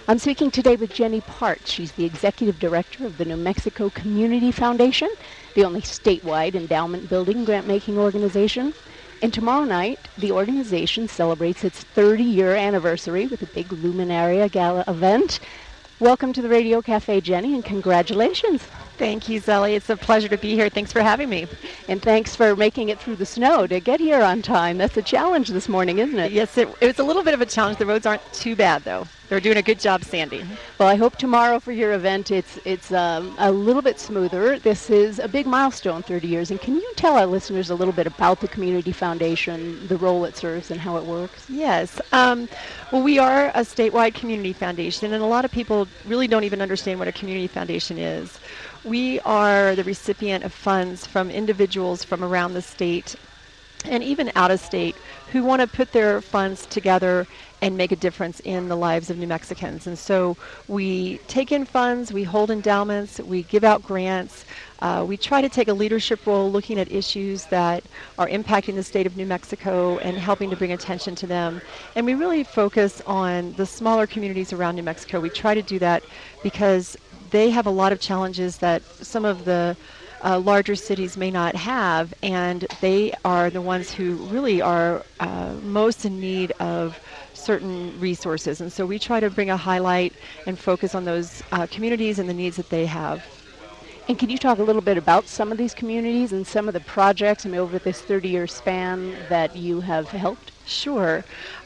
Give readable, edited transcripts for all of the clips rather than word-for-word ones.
I'm speaking today with Jenny Part. She's the executive director of the New Mexico Community Foundation, the only statewide endowment building grant-making organization. And tomorrow night, the organization celebrates its 30-year anniversary with a big Luminaria Gala event. Welcome to the Radio Cafe, Jenny, and congratulations. Thank you, Zelly. It's a pleasure to be here. Thanks for having me. And thanks for making it through the snow to get here on time. That's a challenge this morning, isn't it? Yes, it was a little bit of a challenge. The roads aren't too bad, though. They're doing a good job, Sandy. Well, I hope tomorrow for your event it's a little bit smoother. This is a big milestone, 30 years. And can you tell our listeners a little bit about the Community Foundation, the role it serves, and how it works? Yes. Well, we are a statewide community foundation, and a lot of people really don't even understand what a community foundation is. We are the recipient of funds from individuals from around the state and even out of state who want to put their funds together and make a difference in the lives of New Mexicans. And so we take in funds, we hold endowments, we give out grants. We try to take a leadership role looking at issues that are impacting the state of New Mexico and helping to bring attention to them. And we really focus on the smaller communities around New Mexico. We try to do that because they have a lot of challenges that some of the larger cities may not have, and they are the ones who really are most in need of certain resources. And so we try to bring a highlight and focus on those communities and the needs that they have. And can you talk a little bit about some of these communities and some of the projects over this 30-year span that you have helped? Sure.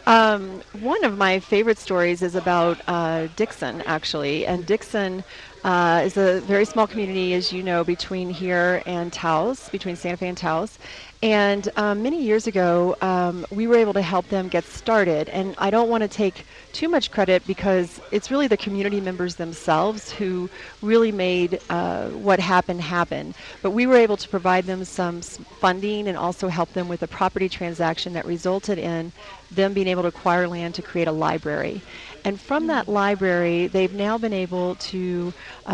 One of my favorite stories is about Dixon, actually. And Dixon is a very small community, as you know, between here and Taos, between Santa Fe and Taos. And many years ago, we were able to help them get started. And I don't want to take too much credit because it's really the community members themselves who really made what happened happen. But we were able to provide them some funding and also help them with a property transaction that resulted in them being able to acquire land to create a library. And from that library, they've now been able to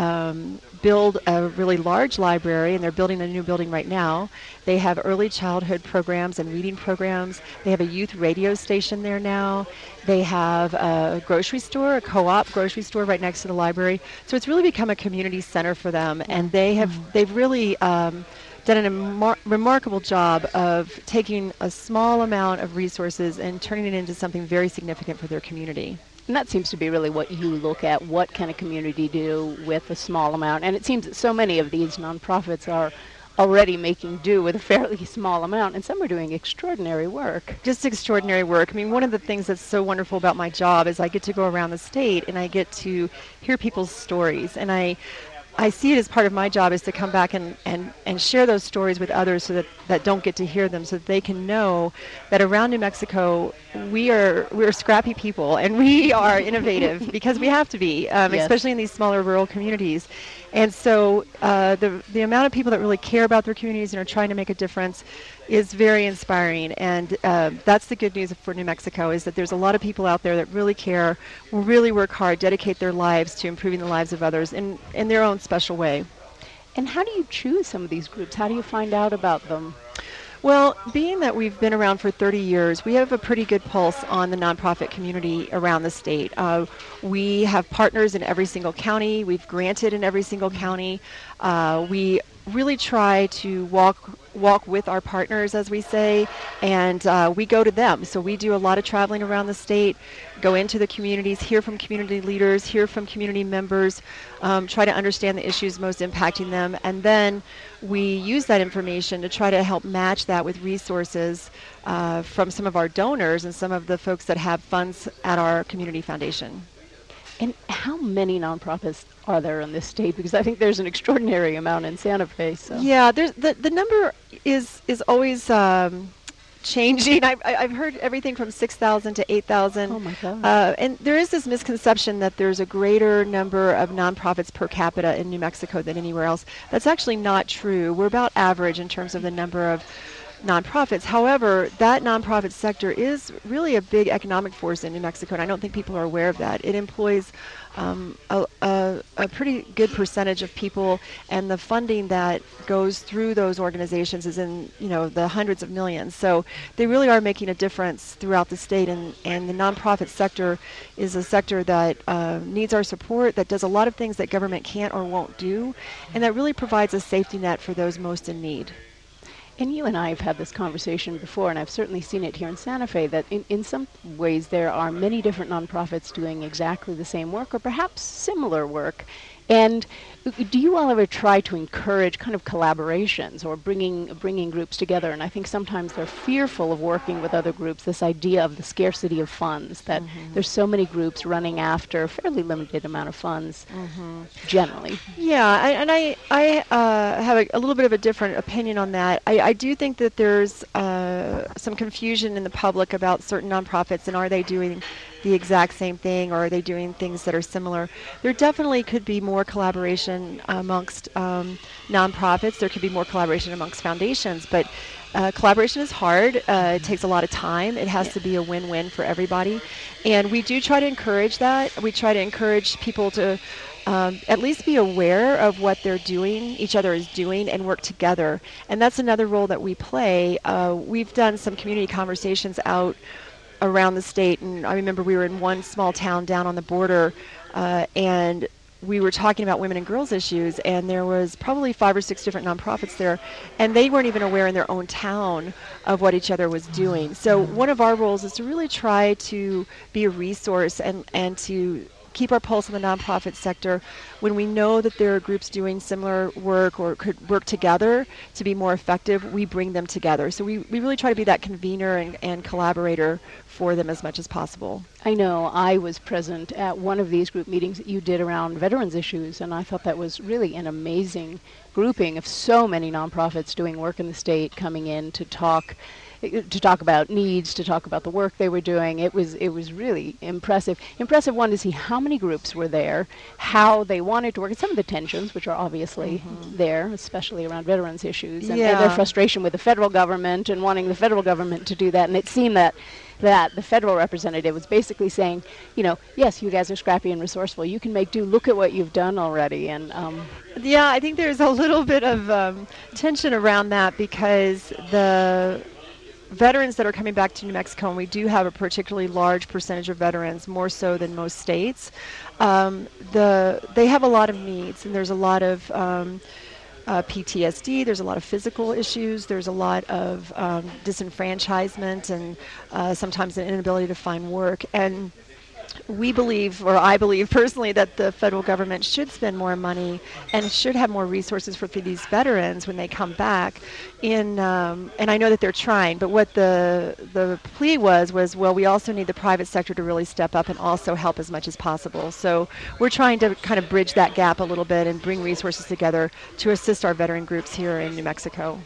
build a really large library, and they're building a new building right now. They have early childhood programs and reading programs. They have a youth radio station there now. They have a grocery store, a co-op grocery store right next to the library. So it's really become a community center for them, and they've really done a remarkable job of taking a small amount of resources and turning it into something very significant for their community. And that seems to be really what you look at. What can a community do with a small amount? And it seems that so many of these nonprofits are already making do with a fairly small amount, and some are doing extraordinary work. Just extraordinary work. I mean, one of the things that's so wonderful about my job is I get to go around the state and I get to hear people's stories. And I see it as part of my job is to come back and share those stories with others so that don't get to hear them, so that they can know that around New Mexico we're scrappy people and we are innovative because we have to be, Yes. especially in these smaller rural communities. And so the amount of people that really care about their communities and are trying to make a difference is very inspiring. And that's the good news for New Mexico, is that there's a lot of people out there that really care, will really work hard, dedicate their lives to improving the lives of others in their own special way. And how do you choose some of these groups? How do you find out about them? Well, being that we've been around for 30 years, we have a pretty good pulse on the nonprofit community around the state. We have partners in every single county. We've granted in every single county. We really try to walk with our partners, as we say, and we go to them. So we do a lot of traveling around the state, go into the communities, hear from community leaders, hear from community members, try to understand the issues most impacting them, and then we use that information to try to help match that with resources from some of our donors and some of the folks that have funds at our community foundation. And how many nonprofits are there in this state? Because I think there's an extraordinary amount in Santa Fe. So. Yeah, the number is always changing. I've heard everything from 6,000 to 8,000. Oh my God. And there is this misconception that there's a greater number of nonprofits per capita in New Mexico than anywhere else. That's actually not true. We're about average in terms of the number of nonprofits. However, that nonprofit sector is really a big economic force in New Mexico, and I don't think people are aware of that. It employs a pretty good percentage of people, and the funding that goes through those organizations is in the hundreds of millions. So they really are making a difference throughout the state, and the nonprofit sector is a sector that needs our support, that does a lot of things that government can't or won't do, and that really provides a safety net for those most in need. And you and I have had this conversation before, and I've certainly seen it here in Santa Fe, that in some ways there are many different nonprofits doing exactly the same work, or perhaps similar work. And do you all ever try to encourage kind of collaborations or bringing groups together? And I think sometimes they're fearful of working with other groups, this idea of the scarcity of funds, that there's so many groups running after a fairly limited amount of funds generally. Yeah, I have a little bit of a different opinion on that. I do think that there's some confusion in the public about certain nonprofits, and are they doing the exact same thing, or are they doing things that are similar? There definitely could be more collaboration amongst nonprofits. There could be more collaboration amongst foundations, but collaboration is hard. It takes a lot of time. It has to be a win-win for everybody, and we do try to encourage that. We try to encourage people to at least be aware of what they're doing, each other is doing, and work together. And that's another role that we play. We've done some community conversations out around the state, and I remember we were in one small town down on the border, and we were talking about women and girls issues, and there was probably 5 or 6 different nonprofits there, and they weren't even aware in their own town of what each other was doing. So one of our roles is to really try to be a resource and to keep our pulse on the nonprofit sector. When we know that there are groups doing similar work or could work together to be more effective, we bring them together. So we really try to be that convener and collaborator for them as much as possible. I know I was present at one of these group meetings that you did around veterans issues, and I thought that was really an amazing grouping of so many nonprofits doing work in the state coming in to talk about needs, to talk about the work they were doing. It was really impressive. Impressive one to see how many groups were there, how they wanted to work, and some of the tensions, which are obviously there, especially around veterans issues, and their frustration with the federal government and wanting the federal government to do that. And it seemed that the federal representative was basically saying, yes, you guys are scrappy and resourceful. You can make do. Look at what you've done already. And yeah, I think there's a little bit of tension around that, because the veterans that are coming back to New Mexico, and we do have a particularly large percentage of veterans, more so than most states, they have a lot of needs, and there's a lot of PTSD, there's a lot of physical issues, there's a lot of disenfranchisement, and sometimes an inability to find work. And we believe, or I believe personally, that the federal government should spend more money and should have more resources for these veterans when they come back. And I know that they're trying, but what the plea was, well, we also need the private sector to really step up and also help as much as possible. So we're trying to kind of bridge that gap a little bit and bring resources together to assist our veteran groups here in New Mexico.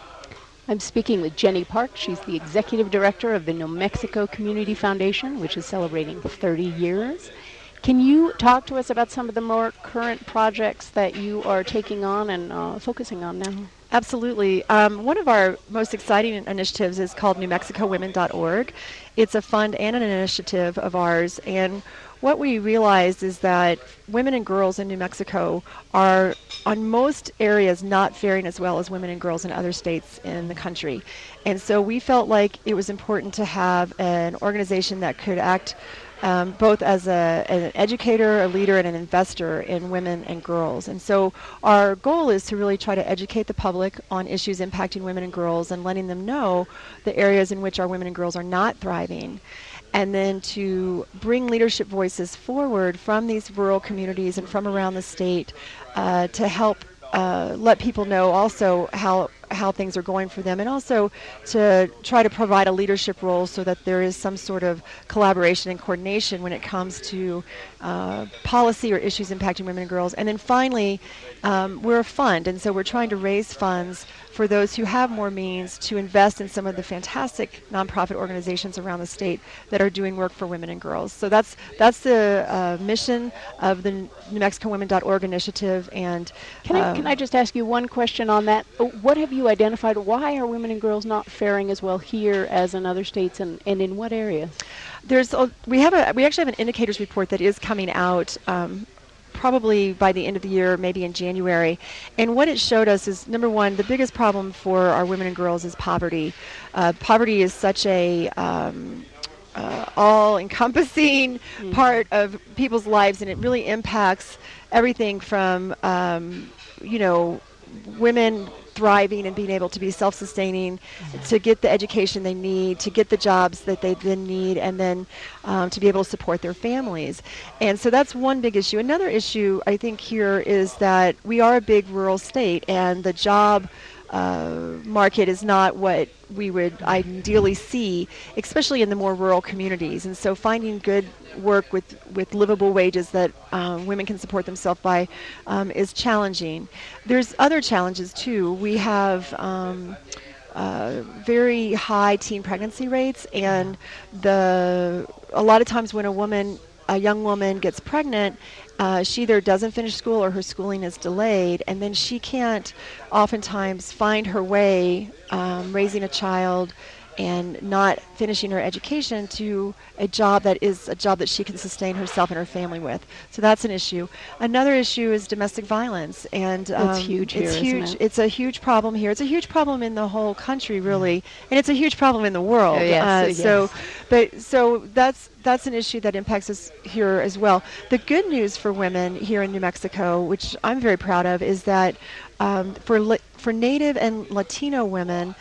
I'm speaking with Jenny Park. She's the executive director of the New Mexico Community Foundation, which is celebrating 30 years. Can you talk to us about some of the more current projects that you are taking on and focusing on now? Absolutely. One of our most exciting initiatives is called NewMexicoWomen.org. It's a fund and an initiative of ours, and what we realized is that women and girls in New Mexico are, on most areas, not faring as well as women and girls in other states in the country. And so we felt like it was important to have an organization that could act both as an educator, a leader, and an investor in women and girls. And so our goal is to really try to educate the public on issues impacting women and girls and letting them know the areas in which our women and girls are not thriving, and then to bring leadership voices forward from these rural communities and from around the state to help let people know also how things are going for them, and also to try to provide a leadership role so that there is some sort of collaboration and coordination when it comes to policy or issues impacting women and girls. And then finally, we're a fund, and so we're trying to raise funds for those who have more means to invest in some of the fantastic nonprofit organizations around the state that are doing work for women and girls. So that's the mission of the NewMexicoWomen.org initiative. And can I just ask you one question on that? What have you you identified, why are women and girls not faring as well here as in other states, and in what areas? We actually have an indicators report that is coming out probably by the end of the year, maybe in January. And what it showed us is, number one, the biggest problem for our women and girls is poverty. Poverty is such a all-encompassing part of people's lives, and it really impacts everything from, women thriving and being able to be self-sustaining, to get the education they need, to get the jobs that they then need, and then to be able to support their families. And so that's one big issue. Another issue, I think, here is that we are a big rural state, and the job market is not what we would ideally see, especially in the more rural communities. And so finding good work with livable wages that women can support themselves by is challenging. There's other challenges too. We have very high teen pregnancy rates, and a lot of times when a young woman gets pregnant, she either doesn't finish school or her schooling is delayed, and then she can't oftentimes find her way raising a child and not finishing her education to a job that she can sustain herself and her family with. So that's an issue. Another issue is domestic violence, and it's huge here, isn't it? It's a huge problem here. It's a huge problem in the whole country, really, and it's a huge problem in the world. Yes. So that's an issue that impacts us here as well. The good news for women here in New Mexico, which I'm very proud of, is that for Native and Latino women,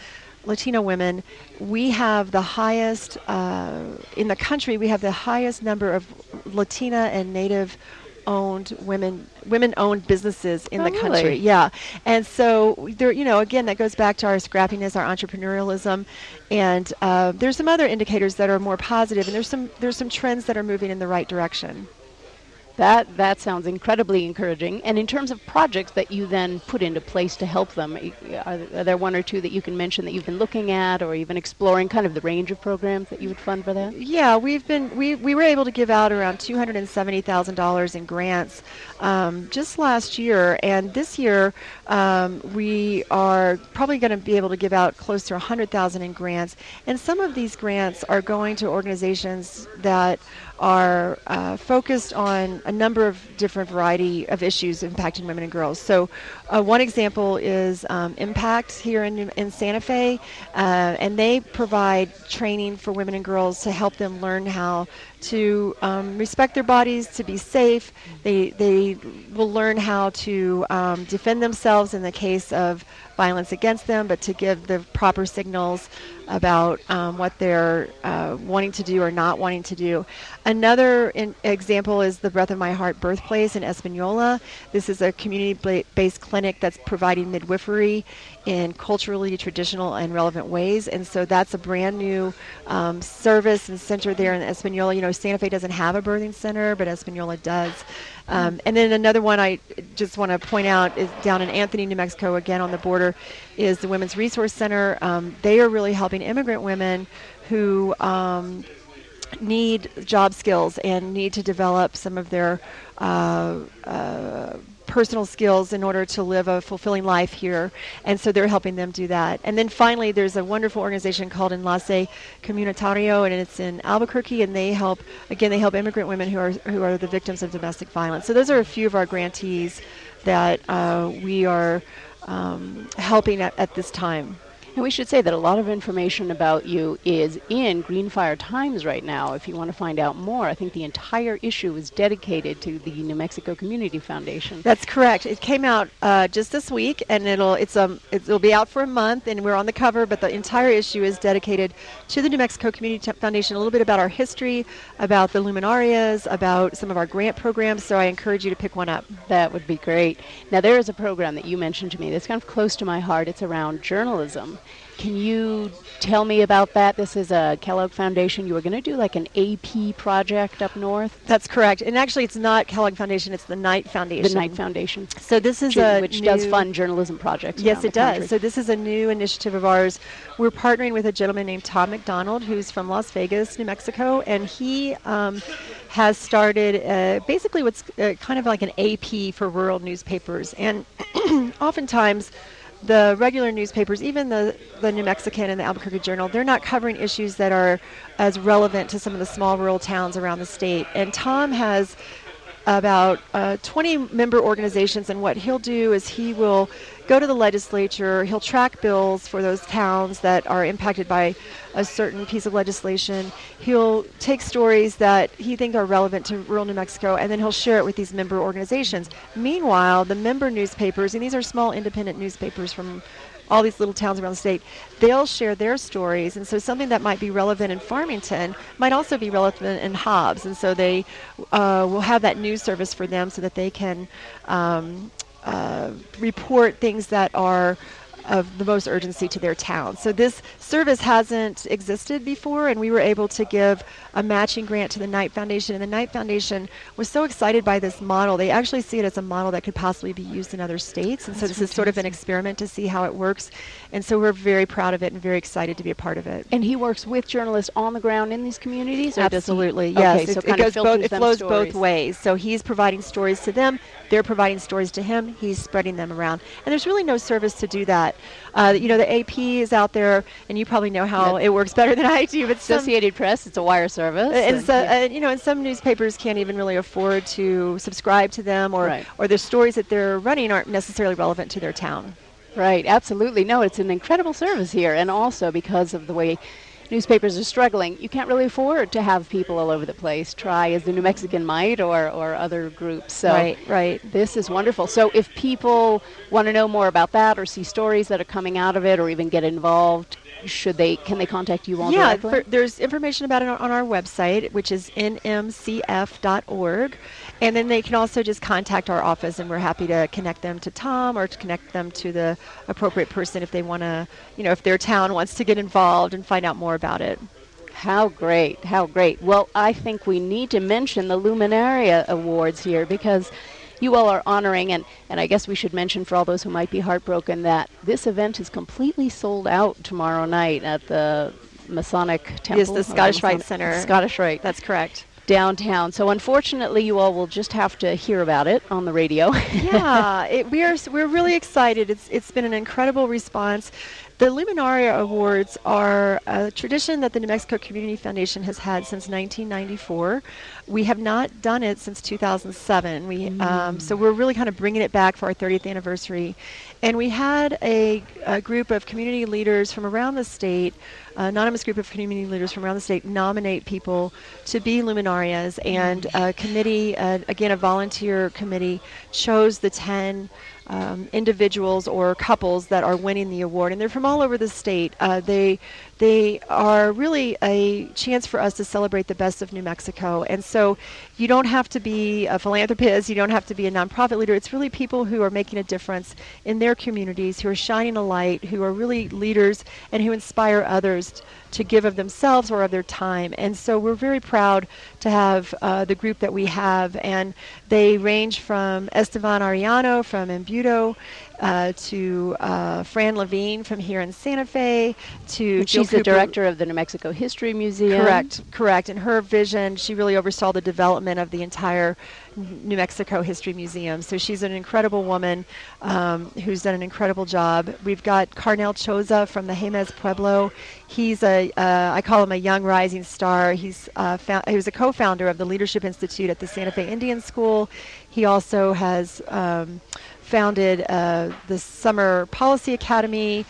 we have the highest in the country. We have the highest number of Latina and Native-owned women-owned businesses in the country. Really? Yeah, and so there, again, that goes back to our scrappiness, our entrepreneurialism, and there's some other indicators that are more positive, and there's some trends that are moving in the right direction. That sounds incredibly encouraging. And in terms of projects that you then put into place to help them, are there one or two that you can mention that you've been looking at or even exploring, kind of the range of programs that you would fund for that? Yeah, we were able to give out around $270,000 in grants just last year, and this year we are probably going to be able to give out close to $100,000 in grants. And some of these grants are going to organizations that are focused on a number of different variety of issues impacting women and girls. So one example is Impact here in Santa Fe, and they provide training for women and girls to help them learn how to respect their bodies, to be safe. They will learn how to defend themselves in the case of violence against them, but to give the proper signals about what they're wanting to do or not wanting to do. Another example is the Breath of My Heart birthplace in Espanola. This is a community-based clinic that's providing midwifery in culturally traditional and relevant ways, and so that's a brand new service and center there in Espanola. Santa Fe doesn't have a birthing center, but Espanola does. And then another one I just want to point out is down in Anthony, New Mexico, again on the border, is the Women's Resource Center. They are really helping immigrant women who need job skills and need to develop some of their personal skills in order to live a fulfilling life here, and so they're helping them do that. And then finally, there's a wonderful organization called Enlace Comunitario, and it's in Albuquerque, and they help immigrant women who are the victims of domestic violence. So those are a few of our grantees that we are helping at this time. And we should say that a lot of information about you is in Greenfire Times right now. If you want to find out more, I think the entire issue is dedicated to the New Mexico Community Foundation. That's correct. It came out just this week, and it'll be out for a month, and we're on the cover. But the entire issue is dedicated to the New Mexico Community Foundation. A little bit about our history, about the luminarias, about some of our grant programs. So I encourage you to pick one up. That would be great. Now, there is a program that you mentioned to me that's kind of close to my heart. It's around journalism. Can you tell me about that? This is a Kellogg Foundation. You were going to do like an AP project up north? That's correct. And actually, it's not Kellogg Foundation. It's the Knight Foundation. The Knight Foundation. So this is which does fund journalism projects. Yes, it does. Country. So this is a new initiative of ours. We're partnering with a gentleman named Tom McDonald, who's from Las Vegas, New Mexico, and he has started basically what's kind of like an AP for rural newspapers. And oftentimes, the regular newspapers, even the New Mexican and the Albuquerque Journal, they're not covering issues that are as relevant to some of the small rural towns around the state. And Tom has about 20 member organizations, and what he'll do is he will go to the legislature, he'll track bills for those towns that are impacted by a certain piece of legislation. He'll take stories that he thinks are relevant to rural New Mexico, and then he'll share it with these member organizations. Meanwhile, the member newspapers, and these are small independent newspapers from all these little towns around the state, they'll share their stories. And so something that might be relevant in Farmington might also be relevant in Hobbs. And so they will have that news service for them so that they can report things that are of the most urgency to their town. So this service hasn't existed before, and we were able to give a matching grant to the Knight Foundation, and the Knight Foundation was so excited by this model. They actually see it as a model that could possibly be used in other states, and so this is sort of an experiment to see how it works, and so we're very proud of it and very excited to be a part of it. And he works with journalists on the ground in these communities? Absolutely, yes. Okay, so it flows both ways. So he's providing stories to them, they're providing stories to him, he's spreading them around. And there's really no service to do that. The AP is out there, and you probably know how it works better than I do. But Associated Press, it's a wire service. And some newspapers can't even really afford to subscribe to them, or the stories that they're running aren't necessarily relevant to their town. Right, absolutely. No, it's an incredible service here, and also because of the way newspapers are struggling, you can't really afford to have people all over the place try as the New Mexican might or other groups. So right. This is wonderful. So if people want to know more about that or see stories that are coming out of it or even get involved, can they contact you all directly? Yeah, there's information about it on our website, which is nmcf.org. And then they can also just contact our office, and we're happy to connect them to Tom or to connect them to the appropriate person if they want to, if their town wants to get involved and find out more about it. How great, how great. Well, I think we need to mention the Luminaria Awards here because you all are honoring, and I guess we should mention for all those who might be heartbroken that this event is completely sold out tomorrow night at the Masonic Temple. Yes, the Scottish Rite Center. Scottish Rite. That's correct. Downtown. So unfortunately, you all will just have to hear about it on the radio. Yeah, we're really excited. It's been an incredible response. The Luminaria Awards are a tradition that the New Mexico Community Foundation has had since 1994. We have not done it since 2007. So we're really kind of bringing it back for our 30th anniversary. And we had a group of community leaders from around the state, anonymous group of community leaders from around the state, nominate people to be luminarias. And a committee, again, a volunteer committee, chose the 10 individuals or couples that are winning the award, and they're from all over the state. They are really a chance for us to celebrate the best of New Mexico. And so you don't have to be a philanthropist, you don't have to be a nonprofit leader. It's really people who are making a difference in their communities, who are shining a light, who are really leaders, and who inspire others to give of themselves or of their time. And so we're very proud to have the group that we have, and they range from Esteban Arellano from Embudo to Fran Levine from here in Santa Fe, to she's the director of the New Mexico History Museum. Correct. And her vision, she really oversaw the development of the entire New Mexico History Museum. So she's an incredible woman who's done an incredible job. We've got Carnel Choza from the Jemez Pueblo. He's I call him a young rising star. He was a co-founder of the Leadership Institute at the Santa Fe Indian School. He also has founded the Summer Policy Academy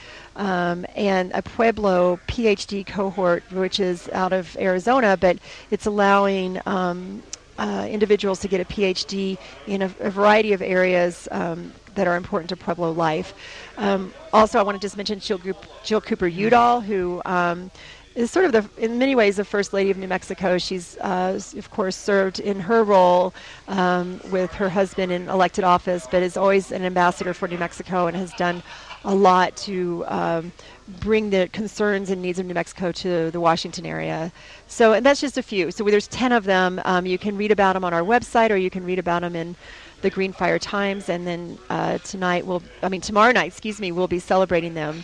and a Pueblo PhD cohort, which is out of Arizona, but it's allowing individuals to get a PhD in a variety of areas that are important to Pueblo life. Also, I want to just mention Jill Cooper Udall, who is sort of, in many ways, the First Lady of New Mexico. She's, of course, served in her role with her husband in elected office, but is always an ambassador for New Mexico and has done a lot to bring the concerns and needs of New Mexico to the Washington area. So, and that's just a few. So there's 10 of them. You can read about them on our website, or you can read about them in the Greenfire Times. And then tomorrow night, we'll be celebrating them.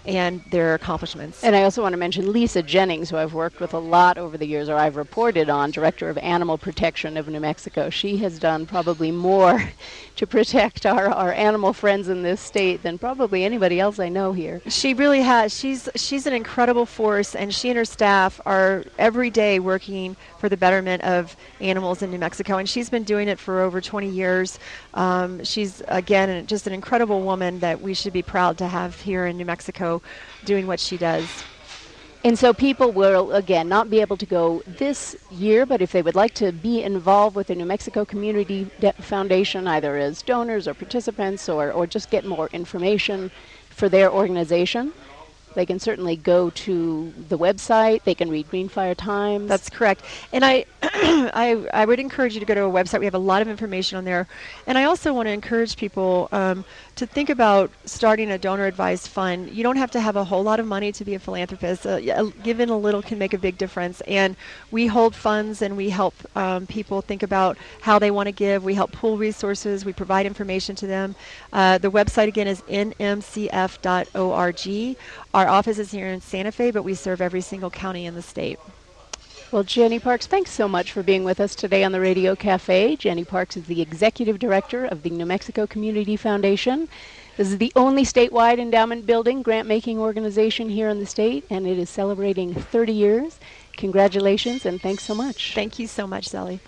and their accomplishments. And I also want to mention Lisa Jennings, who I've worked with a lot over the years, or I've reported on, Director of Animal Protection of New Mexico. She has done probably more to protect our animal friends in this state than probably anybody else I know here. She really has. She's an incredible force, and she and her staff are every day working for the betterment of animals in New Mexico, and she's been doing it for over 20 years. She's, again, just an incredible woman that we should be proud to have here in New Mexico doing what she does. And so people will, again, not be able to go this year, but if they would like to be involved with the New Mexico Community Foundation, either as donors or participants, or just get more information for their organization, they can certainly go to the website. They can read Greenfire Times. That's correct. And I would encourage you to go to a website. We have a lot of information on there. And I also want to encourage people to think about starting a donor-advised fund. You don't have to have a whole lot of money to be a philanthropist. Giving a little can make a big difference. And we hold funds, and we help people think about how they want to give. We help pool resources. We provide information to them. The website, again, is nmcf.org. Our office is here in Santa Fe, but we serve every single county in the state. Well, Jenny Parks, thanks so much for being with us today on the Radio Cafe. Jenny Parks is the Executive Director of the New Mexico Community Foundation. This is the only statewide endowment building grant-making organization here in the state, and it is celebrating 30 years. Congratulations, and thanks so much. Thank you so much, Sally.